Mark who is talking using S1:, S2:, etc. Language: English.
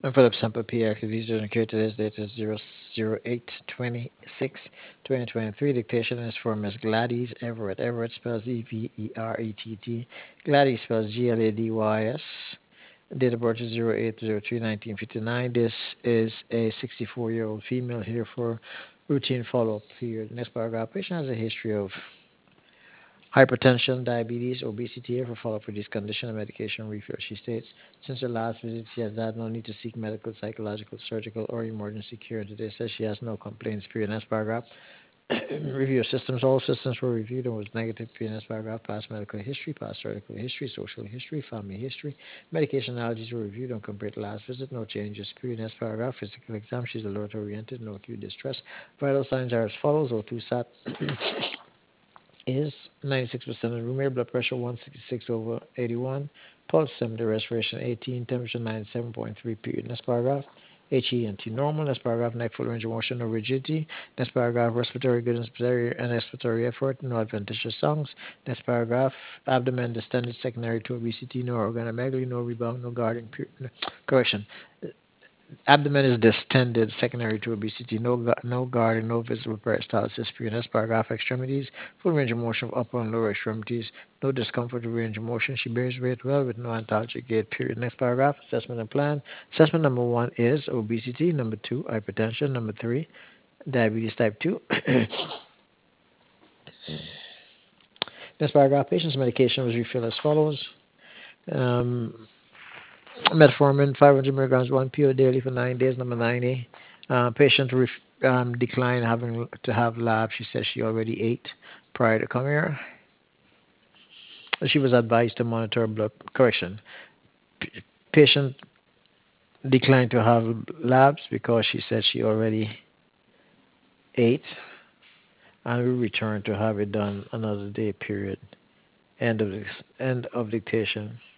S1: And for the sample P activities during today's date is 00826 2023. Dictation is for Miss Gladys Everett. Everett spells Everett. Gladys spells Gladys. Date of birth is 08/03/1959. This is a 64-year-old female here for routine follow-up period. Next paragraph. Patient has a history of hypertension, diabetes, obesity. Here for follow-up for this condition and medication refill. She states, since her last visit, she has had no need to seek medical, psychological, surgical, or emergency care. Today says she has no complaints. Period. Next paragraph. Review of systems. All systems were reviewed and was negative. Next paragraph. Past medical history, past surgical history, social history, family history. Medication allergies were reviewed and compared to last visit. No changes. Next paragraph. Physical exam. She's alert oriented. No acute distress. Vital signs are as follows. O2 sat is 96% of the room air, blood pressure 166/81, pulse 70, respiration 18, temperature 97.3. Period. Next paragraph. HENT normal. Next paragraph. Neck full range of motion, no rigidity. Next paragraph. Respiratory good and expiratory effort, no adventitious songs. Next paragraph. Abdomen distended secondary to obesity, no organomegaly, no rebound, no guarding. Correction. Abdomen is distended secondary to obesity, no guarding, no visible peristalsis. Next paragraph. Extremities, full range of motion of upper and lower extremities, no discomfort with range of motion. She bears weight well with no antalgic gait. Period. Next paragraph. Assessment and plan. Assessment number 1 is obesity. Number 2, hypertension. Number 3, diabetes type 2. Next paragraph. Patient's medication was refilled as follows. Um, Metformin, 500 milligrams, 1 pill daily for 9 days. Number 90. Patient declined having to have labs. She said she already ate prior to coming here. She was advised to monitor blood correction. Patient declined to have labs because she said she already ate and will return to have it done another day. Period. End of dictation.